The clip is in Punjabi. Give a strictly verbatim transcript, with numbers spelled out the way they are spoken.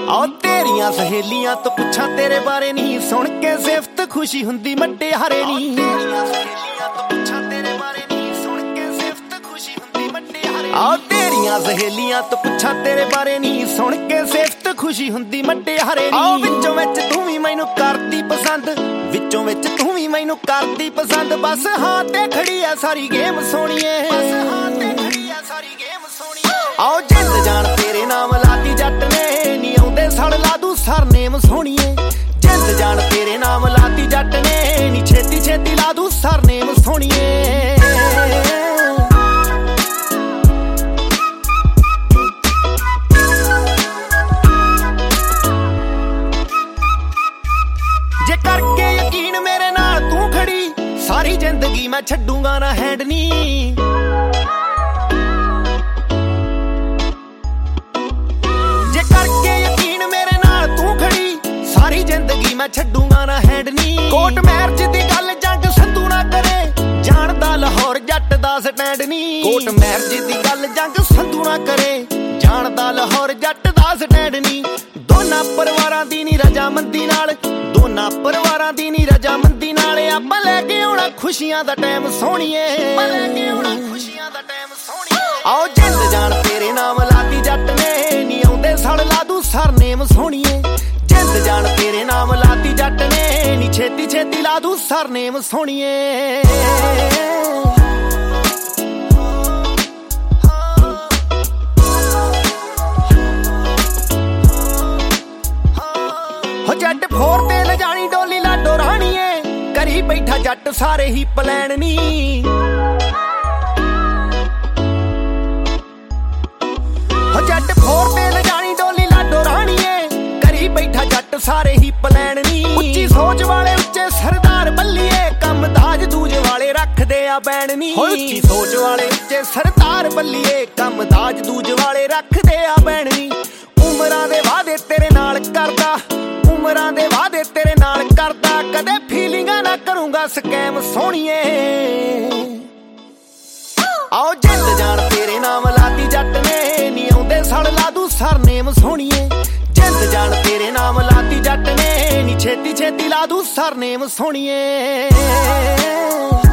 ਆ ਤੇਰੀਆਂ ਸਹੇਲੀਆਂ ਤੋਂ ਪੁੱਛਾਂ ਤੇਰੇ ਬਾਰੇ ਨਹੀਂ, ਸੁਣ ਕੇ ਸਿਫਤ ਖੁਸ਼ੀ ਹੁੰਦੀ ਮੱਡੇ ਹਾਰੇ ਨਹੀਂ। ਤੇਰੀਆਂ ਸਹੇਲੀਆਂ ਤੋਂ ਪੁੱਛਾਂ ਤੇਰੇ ਬਾਰੇ ਨਹੀਂ, ਸੁਣ ਕੇ ਸਿਫਤ ਖੁਸ਼ੀ ਹੁੰਦੀ ਮੱਡੇ ਹਾਰੇ ਆ ਤੇਰੀਆਂ ਸਹੇਲੀਆਂ ਤੋਂ ਪੁੱਛਾਂ ਤੇਰੇ ਬਾਰੇ ਨਹੀਂ, ਸੁਣ ਕੇ ਸਿਫਤ ਖੁਸ਼ੀ ਹੁੰਦੀ ਮੱਡੇ ਹਾਰੇ ਨਹੀਂ। ਆ ਵਿੱਚੋਂ ਵਿੱਚ ਤੂੰ ਵੀ ਮੈਨੂੰ ਕਰਦੀ ਪਸੰਦ, ਵਿੱਚੋਂ ਵਿੱਚ ਤੂੰ ਵੀ ਮੈਨੂੰ ਕਰਦੀ ਪਸੰਦ, ਬਸ ਹਾਂ ਤੇ ਖੜੀ ਆ ਸਾਰੀ ਗੇਮ ਸੋਹਣੀਏ, ਬਸ ਹਾਂ ਤੇ ਖੜੀ ਆ ਸਾਰੀ ਗੇਮ ਸੋਹਣੀਏ। ਆਓ ਜਿੰਦ ਜਾਣ ਤੇਰੇ ਨਾਮ ਲਾਤੀ ਜੱਟ ਨੇ, ਨੀ ਆਉਂਦੇ ਸੜ ਲਾ ਦੂ ਸਰਨੇਮ ਸੋਹਣੀਏ। ਜਿੰਦ ਜਾਣ ਤੇਰੇ ਨਾਮ ਲਾਤੀ ਜੱਟ ਨੇ, ਨੀ ਛੇਤੀ ਛੇਤੀ ਲਾ ਦੂ ਸਰਨੇਮ ਸੋਹਣੀਏ। ਜੇ ਕਰਕੇ ਯਕੀਨ ਮੇਰੇ ਨਾਲ ਤੂੰ ਖੜੀ, ਸਾਰੀ ਜ਼ਿੰਦਗੀ ਮੈਂ ਛੱਡੂਗਾ ਨਾ ਹੈਂਡ ਨੀ। ਜੇ ਕਰਕੇ ਯਕੀਨ ਮੇਰੇ ਨਾਲ ਤੂੰ ਖੜੀ, ਸਾਰੀ ਜ਼ਿੰਦਗੀ ਮੈਂ ਛੱਡੂਗਾ ਨਾ ਹੈਂਡ ਨੀ। ਕੋਟ ਮੈਰਜ ਦੀ ਗੱਲ ਜੰਗ ਸੰਧੂ ਨਾ ਕਰੇ, ਜਾਣਦਾ ਲਾਹੌਰ ਜੱਟ ਦਾ ਸਟੈਂਡ ਨੀ। ਕੋਟ ਮੈਰਜ ਦੀ ਗੱਲ ਜੰਗ ਸੰਧੂ ਨਾ ਕਰੇ, ਜਾਣਦਾ ਲਾਹੌਰ ਜੱਟ ਦਾ ਸਟੈਂਡ ਨੀ। ਦੋਨਾਂ ਪਰਿਵਾਰਾਂ ਦੀ ਨੀ ਰਜਾਮੰਦੀ ਨਾਲ, ਦੋਨਾਂ ਪਰਿਵਾਰਾਂ ਦੀ ਨੀ ਰਜਾਮੰਦੀ ਨਾਲ, ਆਪਾਂ ਲੈ ਕੇ ਆਉਣਾ ਖੁਸ਼ੀਆਂ ਦਾ ਟਾਈਮ ਸੋਹਣੀਏ, ਆਪਾਂ ਲੈ ਕੇ ਆਉਣਾ ਖੁਸ਼ੀਆਂ ਦਾ ਟਾਈਮ ਸੋਹਣੀਏ। ਆਓ ਜਿੰਦ ਜਾਣ ਤੇਰੇ ਨਾਮ ਲਾਤੀ ਜੱਟ ਨੇ, ਨੀ ਆਉਂਦੇ ਸੜ ਲਾ ਦੂ ਸਰਨੇਮ ਸੋਹਣੀਏ। ਜਿੰਦ ਜਾਣ ਤੇਰੇ ਨਾਮ ਲਾਤੀ ਜੱਟ ਨੇ, ਨੀ ਛੇਤੀ ਛੇਤੀ ਲਾ ਦੂ ਸਰਨੇਮ ਸੋਹਣੀਏ। ਹੋ ਜੱਟ ਫੋਰ ਤੇ ਲਜਾਣੀ ਡੋਲੀ ਲਾਡੋ ਰਾਣੀਏ, ਕਰੀ ਬੈਠਾ ਜੱਟ ਸਾਰੇ ਹੀ ਪਲੈਨ ਨੀ। ਹੋ ਜੱਟ ਫੋਰ ਤੇ ਲਜਾਣੀ ਡੋਲੀ ਲਾਡੋ ਰਾਣੀਏ, ਕਰੀ ਬੈਠਾ ਜੱਟ ਸਾਰੇ ਹੀ ਪਲੈਨ ਨੀ। ਉੱਚੀ ਸੋਚ ਵਾਲੇ ਉੱਚੇ ਸਰਦਾਰ ਬੱਲੀਏ, ਕੰਮ ਦਾਜ ਦੂਜ ਵਾਲੇ ਰੱਖਦੇ ਆ ਬੈਣ ਨੀ। ਉੱਚੀ ਸੋਚ ਵਾਲੇ ਉੱਚੇ ਸਰਦਾਰ ਬੱਲੀਏ, ਕੰਮ ਦਾਜ ਦੂਜ ਵਾਲੇ ਰੱਖਦੇ ਆ ਬੈਣ ਨੀ। ਉਮਰਾਂ ਦੇ ਵਾਅਦੇ ਤੇਰੇ ਨਾਲ ਕਰਦਾ, ਉਮਰਾਂ ਦੇ ਵਾਅਦੇ ਤੇਰੇ ਨਾਲ ਕਰਦਾ, ਕਦੇ ਫੀਲਿੰਗਾਂ ਨਾ ਕਰੂੰਗਾ ਸਕੈਮ ਸੋਹਣੀਏ। ਆਓ ਜਿੰਦ ਜਾਣ ਤੇਰੇ ਨਾਮ ਲਾਤੀ ਜੱਟ ਨੇ, ਨੀ ਆਉਂਦੇ ਸੜ ਲਾ ਦੂ ਸਰਨੇਮ ਸੋਹਣੀਏ। ਜਿੰਦ ਜਾਣ ਤੇਰੇ ਨਾਮ ਲਾਤੀ ਜੱਟ ਨੇ, ਨੀ ਛੇਤੀ ਛੇਤੀ ਲਾ ਦੂ ਸਰਨੇਮ ਸੋਹਣੀਏ।